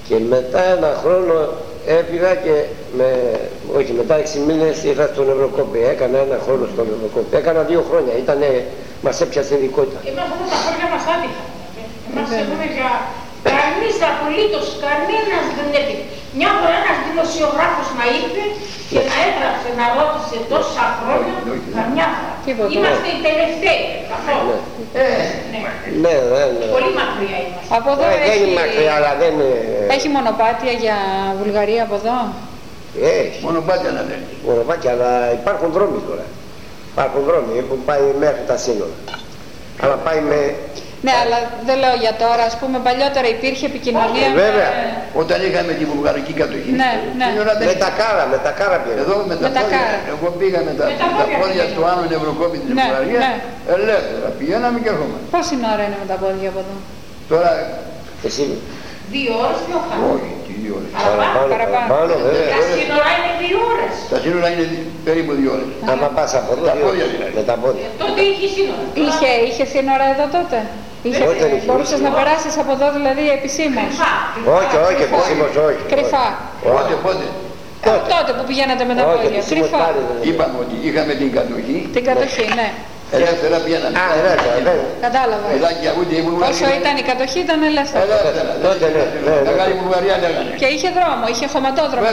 Και μετά ένα χρόνο έφυγα και όχι, μετά 6 μήνες ήρθα στον Ευρωκόπη. Έκανα ένα χρόνο στον Ευρωκόπη. Έκανα 2 χρόνια. Μας έπιασε ειδικότητα. Εμάς όμως τα χρόνια μας άτυχαν. Εμάς έχουμε για κανείς απολύτως, κανένας δεν έφυγε. Μια φορά ένας δημοσιογράφος να ήρθε και να έγραψε, να ρώτησε τόσα χρόνια, καμιά φορά. Είμαστε οι τελευταίοι, καθόλου. Ναι. Πολύ μακριά είμαστε. Από εδώ δεν είναι μακριά, αλλά δεν είναι... Έχει μονοπάτια για Βουλγαρία από εδώ? Έχει. Μονοπάτια να δεν. Μονοπάτια, αλλά υπάρχουν δρόμοι τώρα. Υπάρχουν δρόμοι που πάει μέχρι τα σύνορα. Αλλά πάει με... Ναι, αλλά δεν λέω για τώρα. Ας πούμε, παλιότερα υπήρχε επικοινωνία. Βέβαια. Όταν είχαμε τη βουλγαρική κατοχή. Ναι. Με τα κάρα πήγα. Εδώ με τα πόδια. Εγώ πήγα με τα πόδια στο Άνω Ευρωκόπη της Βουλγαρίας. Ελεύθερα. Πηγαίναμε και ερχόμαστε. Πόση ώρα είναι με τα πόδια από εδώ? Τώρα. Εσύ. 2 ώρες, 2 ώρες. Όχι, 2 ώρες. Παραπάνω, βέβαια. Τα σύνορα είναι 2 ώρες. Τα σύνορα είναι περίπου 2 ώρες. Άμα πας από εδώ, με τα πόδια. Τότε είχε σύνορα. Είχε σύνορα εδώ τότε? Μπορούσες να περάσεις από εδώ δηλαδή επισήμως? Όχι, επισήμως όχι. Κρυφά? Πότε? Τότε που πηγαίνατε με τα πόδια, κρυφά. Είπαμε ότι είχαμε την κατοχή. Την κατοχή, ναι. Ελεύθερα πηγαίναμε. Κατάλαβα. Όσο ήταν η κατοχή ήταν ελεύθερα. Τότε ναι. Μεγάλη Βουλγαρία λέγανε. Και είχε δρόμο, είχε χωματόδρομο.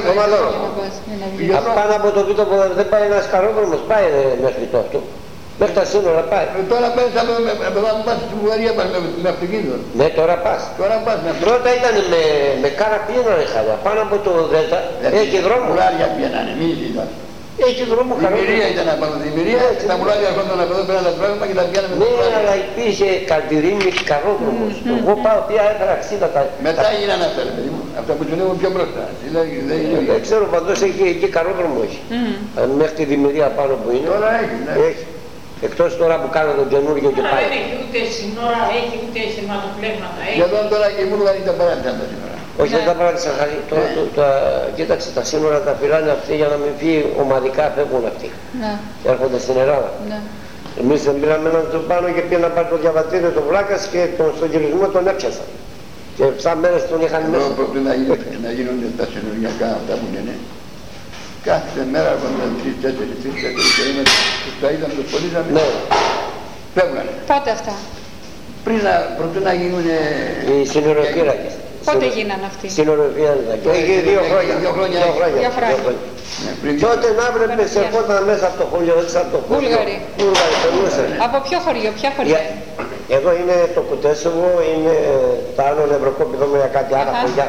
Πάνω από το βίντεο δεν πάει ένας καρόδρομος, πάει μέχρι τότε. Μέχρι τα σύνορα πάει. Τώρα πας να πας στην Βουλγαρία με αυτοκίνητο. Ναι, τώρα πας. Πρώτα ήταν με κάρα πλήνα είχα. Πάνω από το Δέλτα έχει δρόμο. Μουλάρια πιένανε, μην ήταν. Έχει δρόμο χαρό. Δημιουργία ήταν από τη δημιουργία, τα μουλάρια έρχονταν από εδώ πέρα τα πράγματα και τα πιάναμε. Ναι, αλλά υπήρχε καρδιρίνη καρόδρομος. Εγώ πάω πια έφερα 60. Μετά έγιναν αυτά, παιδί μου. Αυτά που του πιο μπροστά. Δεν ξέρω, παντός έχει εκεί καρόδρομο έχει. Μέχρι τη δημιουργία πάνω που είναι. Τώρα έχει. Εκτός τώρα που κάνω τον καινούργιο και πάει. Δεν έχει ούτε σύνορα, έχει ούτε σηματοπλέγματα. Και εδώ τώρα και οι Βούλγαροι τα παράτησαν τα σύνορα. Όχι, δεν τα παράτησαν. Κοίταξε, τα σύνορα τα φυλάνε αυτοί για να μην φύγει ομαδικά, φεύγουν αυτοί. Και έρχονται στην Ελλάδα. Εμείς δεν πήραμε έναν του πάνω και πήγαν να πάρει το διαβατήριο του Βλάκας και στον γυρισμό τον έπιασαν. Και 7 μέρες τον είχαν μέσα. Εδώ πρέπει να γίνονται τα συνοριακά αυτά που είναι. Κάθε μέρα έρχονταν 3-4 και είμαστε τα είδαμε, τους πολίταμε. Ναι. Φεύγανε. Πότε αυτά? Πρωτού να γίνουν οι συνοριοφύλακες. Πότε γίνανε αυτοί? Συνοριοφύλακες. Έχει 2 χρόνια. 2 χρόνια. Τότε να βλέπεις ερχόταν μέσα από το χωριό, έτσι από το χωριό. Βούλγαροι. Περνούσαν. Από ποιο χωριό, ποια χωριά? Εδώ είναι το Κουτέσοβο, είναι τα άλλο Ευρωκόπη, εδώ με κάτι άλλα χωριά.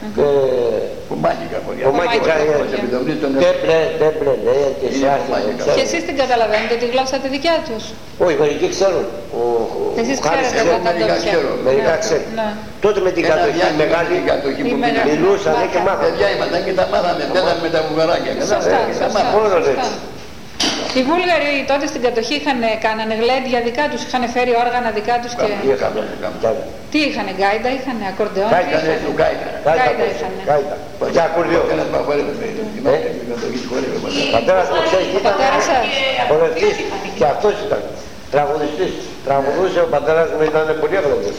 Κουμάνικα χωριά. Κουμάνικα, Τέμπλε, λέει, και Σιάχη. Και εσείς την καταλαβαίνετε τη γλώσσα τη δικιά τους? Όχι, μερικοί ξέρουν. Εσείς ξέρετε τα ντόπια? Μερικά ξέρουν. Τότε με την κατοχή μεγάλη μιλούσαν και μάθαμε. Παιδιά ήμασταν και τα μάθαμε, πέταμε με τα βουλγαράκια. Σωστά. Οι Βούλγαροι τότε στην κατοχή κάνανε γλέντια δικά τους, είχαν φέρει όργανα δικά τους και... Τι είχανε, γκάιντα είχανε, ακορντεόν? Γκάιντα είχανε. Και ακορντεόν. Πατέρας μου ξέρεις τι ήταν? Χορευτής. Και αυτός ήταν. Τραγουδιστής. Τραγουδούσε, ο πατέρας μου ήταν πολύ ευλογής.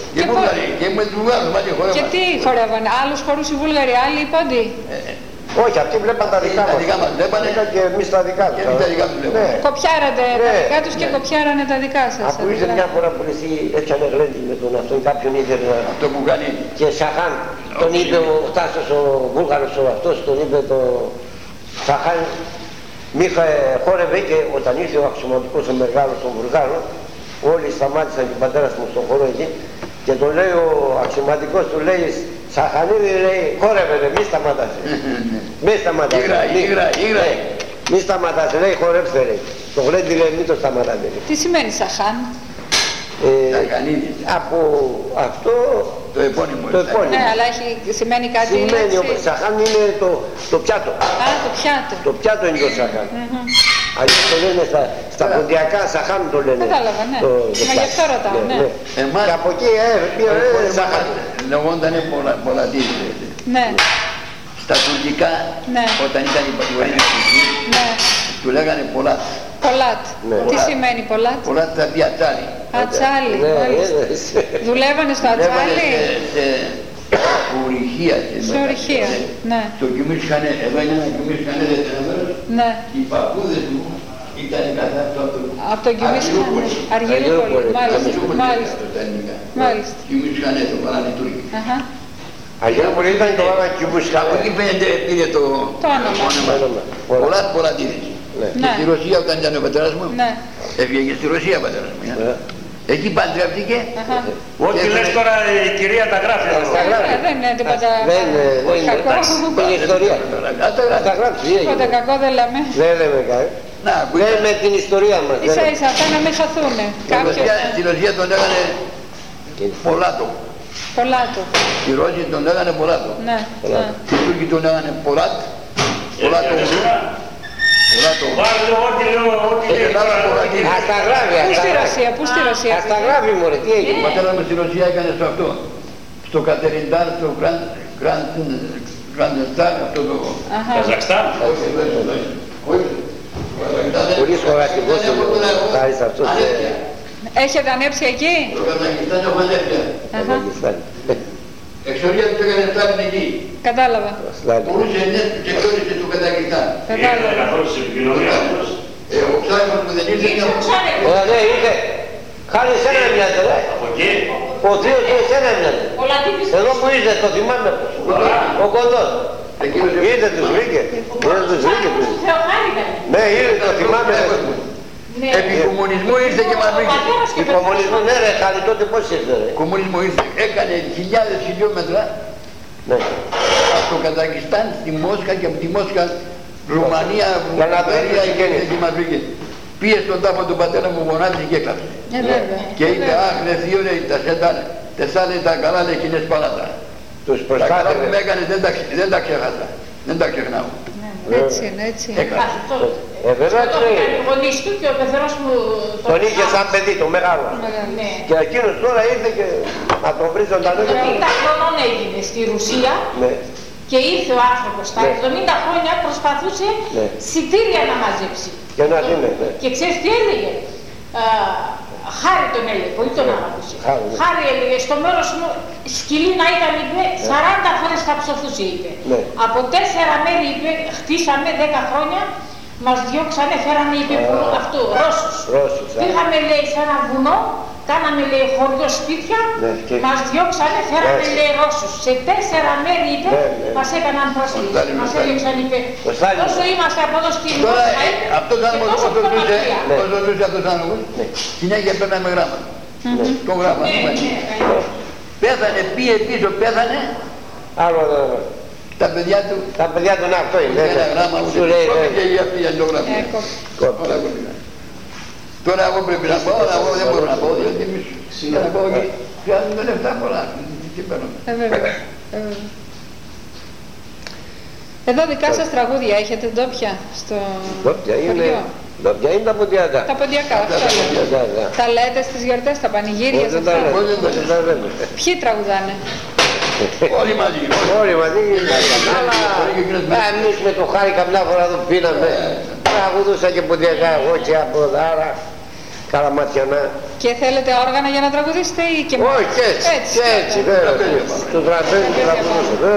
Και τι χορεύανε, άλλους χορούς οι Βούλγαροι, άλλοι οι πόντοι? Όχι, αυτοί βλέπαν τα δικά μας. Βλέπανε και εμείς τα δικά τους. Κοπιάρατε τα δικά τους και κοπιάρανε τα δικά σας. Αφού είσαι μια φορά που εσύ έφτιανε γλέντι με τον αυτόν, κάποιον είδε αυτό που κάνει. Και Σαχάν, τον είπε ο Τάσος ο Βούλγαρος ο αυτός, τον είπε το Σαχάν, Μίχα χόρευε και όταν ήρθε ο αξιωματικός ο μεγάλος των Βουλγάρων, όλοι σταμάτησαν και ο πατέρας μου στον χώρο εκεί και τον λέει ο αξιωματικός, του λέει Σαχανίδη, λέει, χόρευε ρε, μη σταματάσαι. Μη σταματάσαι. Μη σταματάσαι, λέει, χορέψε ρε. Το γλέντι λέει, μη το σταματάτε. Τι σημαίνει Σαχάν? Από αυτό το επώνυμο. Ναι, αλλά σημαίνει κάτι. Σημαίνει, Σαχάν είναι το πιάτο. Το πιάτο. Το πιάτο είναι το Σαχάν. Αλλιώς το λένε στα ποντιακά Σαχάν το λένε. Κατάλαβα, ναι. Μα γι' αυτό ρωτάω, ναι. Και από εκεί πήρε Σαχάν. Λεγόντανε πολλατήρι. Ναι. Στα τουρκικά, όταν ήταν η πατηγορία του λέγανε πολλάτ. Πολλάτ. Τι σημαίνει πολλάτ? Πολλάτ θα πει ατσάλι. Ατσάλι, μάλιστα. Δουλεύανε στο ατσάλι? Σε ορυχεία. Σε ορυχεία, ναι. Στο Κιμίσχανε, εδώ είναι ένα Κιμίσχανε μέρος. Ναι. Οι παππούδες μου ήταν κατά από το Κιμίσχανε, Αργυρούπολη, μάλιστα. Κιμίσχανε το Πανανιτούρκι. Αργυρούπολη ήταν το όνομα Κιμίσχανε. Εκεί πήρε το όνομα. Πολλά τίδες. Και στη Ρωσία όταν ήταν ο πατέρας μου, έφυγε στη Ρωσία ο πατέρας μου. Εκεί παντρεύτηκε. Ό,τι λες τώρα η κυρία τα γράφει. Δεν είναι τίποτα κακό. Είναι ιστορία. Τα γράφει. Τίποτα κακό δεν λέμε. Δεν λέμε κάτι. Λέμε την ιστορία μας. Ίσα ίσα αυτά να μην χαθούνε. Στη Ρωσία τον λέγανε Πολάτο. Πολάτο. Οι Ρώσοι τον λέγανε Πολάτο. Οι Τούρκοι τον λέγανε Πολάτ. Πολάτο. Ας τα γράφει. Πού στη Ρωσία. Ας τα γράφει μωρέ, τι έγινε. Ο πατέρας μου στη Ρωσία έκανε στο αυτό. Στο Κατεριντάρ, στο Γκραντεστάρ, αυτό το... Καζακστάν. Πολύ σχολαστικός χάρης αυτός. Έχετε ανέψει εκεί. Στο Καζακστάν έχω ανέψει. Εξορία του έκανε Στάλιν εκεί. Κατάλαβα. Μπορούσε και εκτόρισε του Καζακστάν. Κατάλαβα. Ο Ξάρικος που δεν ήρθε... Ναι, ήρθε. Χάρη εσένα μοιάζε, ρε. Ο θείος του εσένα μοιάζε. Εδώ που ήρθε, το θυμάμαι. Ο κοντός. Ήρθε, τους βρήκε. Ναι, ήρθε, το θυμάμαι. Επί κομμουνισμού ήρθε και μας βρήκε. Επί κομμουνισμού, ναι ρε, Χάρη, τότε πώς ήρθε, ρε. Κομμουνισμού ήρθε, έκανε χιλιάδες χιλιόμετρα από το Καζακστάν στη Μόσχα και από τη Μόσχα Ρουμανία, Βουλγαρία και μας βρήκε. Πήγε στον τάφο του πατέρα μου, γονάτισε και έκλαψε. Και είπε, αχ, ρε θείο, ρε, τα σετάνε, τεσσάνε τα καλά, ρε, κοινές παλάτα. Τα καλά που με έκανε δεν τα ξέχασα, δεν τα ξεχνάω. Έτσι είναι, έτσι είναι. Βέβαια έτσι είναι. Ο γονείς του και ο πεθερός μου... Τον είχε σαν παιδί, το μεγάλο. Και εκείνος τώρα ήρθε και να τον βρει ζωντανό. 70 χρονών έγινε στη Ρουσία και ήρθε ο άνθρωπος. Τα 70 χρόνια προσπαθούσε σιτήρια να μαζέψει. Και να δίνει. Και ξέρεις τι έλεγε. Χάρη τον έλεγε, πολύ τον άκουσε. Χάρη έλεγε, στο μέρος μου σκυλή να ήταν, είπε, 40 φορές θα ψωθούσε, είπε. Από 4 μέρη, είπε, χτίσαμε 10 χρόνια, μας διώξανε, φέρανε, είπε, αυτό, Ρώσους. Πήγαμε, λέει, σε ένα βουνό, κάναμε, λέει, χωριό σπίτια, μας διώξανε, φέρανε, λέει, Ρώσους. Σε 4 μέρη, είπε, μας έκαναν πρόσφυγες. Μας έδιωξαν, είπε, όσο είμαστε από εδώ στην Μόσχα, όσο ζούσε αυτός ο άνθρωπος, συνέχεια παίρναμε γράμματα. Το γράμμα. Πέθανε, πήγε πίσω, πέθανε. Άλλο, τα παιδιά του. Τα παιδιά του, να, αυτό είναι. Ένα γράμμα μου σου λέει. Και για πήγαν το γράμμα. Τώρα εγώ πρέπει να πάω, αλλά εγώ δεν μπορώ να πάω, διότι εμείς να πάω και χρειάζονται λεφτά πολλά. Εδώ δικά σας τραγούδια έχετε ντόπια στο χωριό. Ντόπια είναι τα ποντιακά. Τα ποντιακά, τα λέτε στις γιορτές, τα πανηγύρια σε αυτά. Ποιοι τραγουδάνε? Όλοι μαζί. Αλλά εμείς με το Χάρη καμιά φορά εδώ πίναμε. Τραγουδούσα και ποντιακά εγώ και από Δάρα, Καλαματιανά. Και θέλετε όργανα για να τραγουδήσετε ή και μόνο? Όχι, έτσι, βέβαια. Στο τραπέζι τραγουδούσα.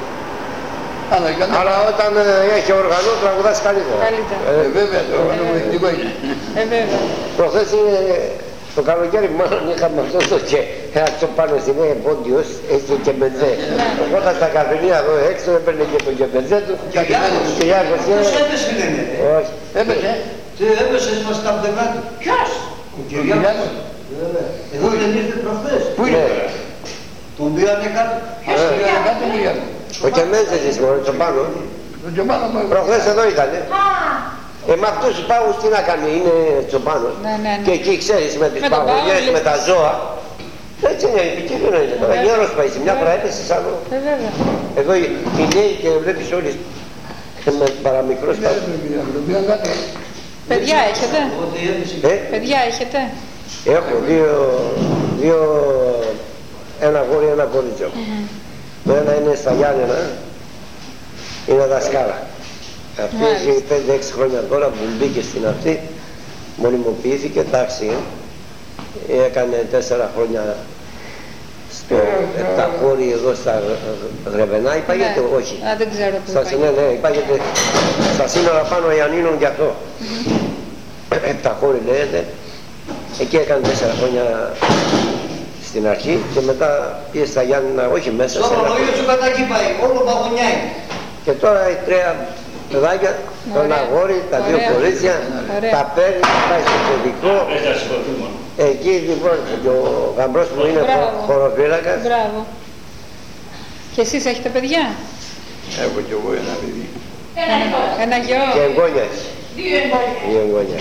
Αλλά όταν έχει οργανό τραγουδάς καλύτερα. Βέβαια, το οργανό μουσικό είναι. Προχθές το καλοκαίρι μάλλον είχαμε αυτό το και ένα τσοπάνο στην Πόντιος, έτσι και μπενζέ. Όταν στα καφενεία εδώ έξω έπαιρνε και το κεμπενζέ του. Κυριάκος είναι. Όχι. Έπαιζε. Έπαιζε στα πτεγά του. Ποιος? Ο Κυριάκος. Εδώ δεν ήρθε προχθές. Πού είναι? Τον πήγανε κάτω. Ποιος πήγανε? Ο Κεμένζες είσαι ο Τσοπάνο. Προχθές εδώ ήτανε. Με αυτούς τους πάγους τι να κάνει, είναι Τσοπάνος. Και εκεί ξέρεις με τις παγωγές, με τα ζώα. Έτσι είναι, επικίνδυνο είναι τώρα. Γέρος πάει, μια φορά έπεσε σαν εδώ οι νέοι και βλέπεις όλοι με παραμικρός πάγους. Παιδιά έχετε? Παιδιά έχετε? Έχω δύο, ένα γόρι, ένα κορίτσιο. Το ένα είναι στα Γιάννενα, είναι δασκάλα. Αυτή έχει 5-6 χρόνια τώρα που μπήκε στην αυτή, μονιμοποιήθηκε, εντάξει, έκανε 4 χρόνια στο Επταχώρι εδώ στα Γρεβενά, υπάγεται όχι. Α, δεν ξέρω που υπάγεται. Ναι, υπάγεται στα σύνορα πάνω Ιαννίνων και αυτό. Επταχώρι λέγεται. Εκεί έκανε 4 χρόνια στην αρχή και μετά πήγε στα Γιάννηνα, όχι μέσα. Στο ρολογείο του κατάκι πάει, όλο παγωνιά είναι. Και τώρα οι 3 παιδάκια, τον αγόρι, τα 2 κορίτσια, τα παίρνει, πάει στο παιδικό. Εκεί λοιπόν και ο γαμπρός μου είναι χωροφύλακας. Μπράβο. Και εσείς έχετε παιδιά? Έχω κι εγώ ένα παιδί. Ένα γιο. Και εγγόνιας. 2 εγγόνια.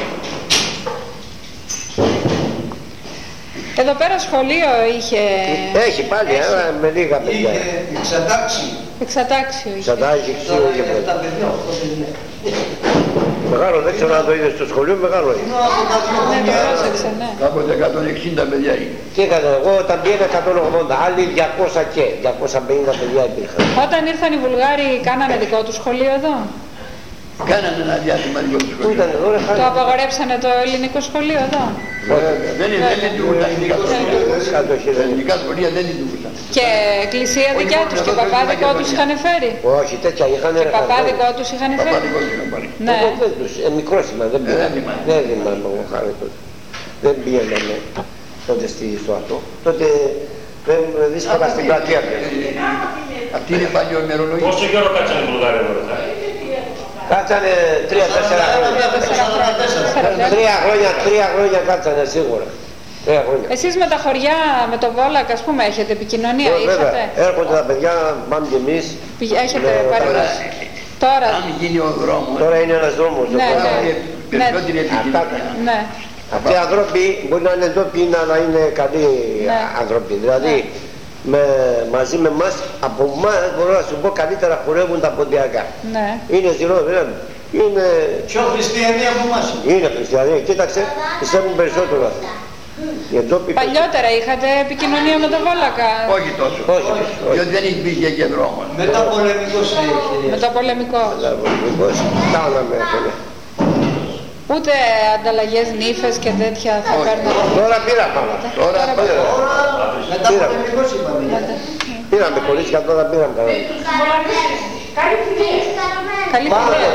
Εδώ πέρα σχολείο είχε... Έχει πάλι, αλλά με λίγα παιδιά. Είχε εξατάξει. Εξατάξιο είχε. Εξατάξει, ξύλο και παιδιά. Τα παιδιά, Μεγάλο, δεν ξέρω αν το είδε στο σχολείο, μεγάλο είναι. Ναι, το πρόσεξε, ναι. Κάποτε 160 παιδιά είναι. Τι έκανε, εγώ όταν πήγαινα 180, άλλοι 200 και 250 παιδιά υπήρχαν. Όταν ήρθαν οι Βουλγάροι, κάνανε δικό του σχολείο εδώ? Κάνανε ένα διάστημα δικό του Πού σχολείο. ήταν εδώ, ρε χάρη. Το απαγορέψανε το ελληνικό σχολείο εδώ? Δεν λειτουργούν τα ελληνικά σχολεία. Τα ελληνικά σχολεία δεν λειτουργούσαν. Και εκκλησία δικιά τους και παπά δικό τους είχαν φέρει? Όχι, τέτοια είχαν. Και παπά δικό τους είχαν Παπά φέρει? δικό του είχαν πάρει. Ναι. Μικρός ήμουν, δεν θυμάμαι εγώ χάρη τότε. Δεν πήγαιναμε τότε στο αυτό. Τότε δεν δύσκολα στην πλατεία πια. Αυτή είναι παλιό ημερολογία. Πόσο καιρό κάτσανε οι Βουλγάροι εδώ? Κάτσανε 3-4 χρόνια. 3 χρόνια κάτσανε σίγουρα. 3 χρόνια. Εσείς με τα χωριά, με το Βόλακα, ας πούμε, έχετε επικοινωνία, είχατε? Έρχονται τα παιδιά, πάμε κι εμείς. Έχετε πάρει? Τώρα. Αν γίνει ο δρόμος. Τώρα είναι ένας δρόμος. Ναι, περισσότερη επικοινωνία. Ναι. Αυτοί οι άνθρωποι μπορεί να είναι ντόπιοι, αλλά είναι καλοί άνθρωποι. Δηλαδή μαζί με εμάς, από εμάς μπορώ να σου πω καλύτερα χορεύουν τα ποντιακά. Ναι. Είναι ζηλό, δηλαδή. Είναι... Πιο χριστιανοί από εμάς. Είναι χριστιανοί, κοίταξε, πιστεύουν περισσότερο αυτοί. Παλιότερα είχατε επικοινωνία με τον Βόλακα? Όχι τόσο. Διότι δεν υπήρχε και δρόμος. Μεταπολεμικός. Μεταπολεμικό. Μεταπολεμικός. Κάναμε αυτό. Ούτε ανταλλαγές νύφες και τέτοια θα παίρνατε? Τώρα πήρα πάνω. Τώρα μεταπολεμικός είπαμε. Πήραμε κορίτσια, τώρα πήραμε καλά. Καλή φιλία. Καλή φιλία.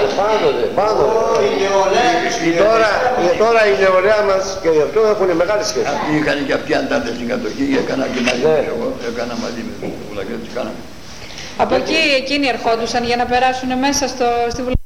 Τώρα η νεολαία μας και γι' αυτό έχουν μεγάλη σχέση. Αυτοί είχαν και αυτοί αντάτες στην κατοχή, έκανα και μαζί. Εγώ έκανα μαζί με τους Βουλγαρούς, κάναμε. Από εκεί εκείνοι ερχόντουσαν για να περάσουν μέσα στη Βουλγαρία?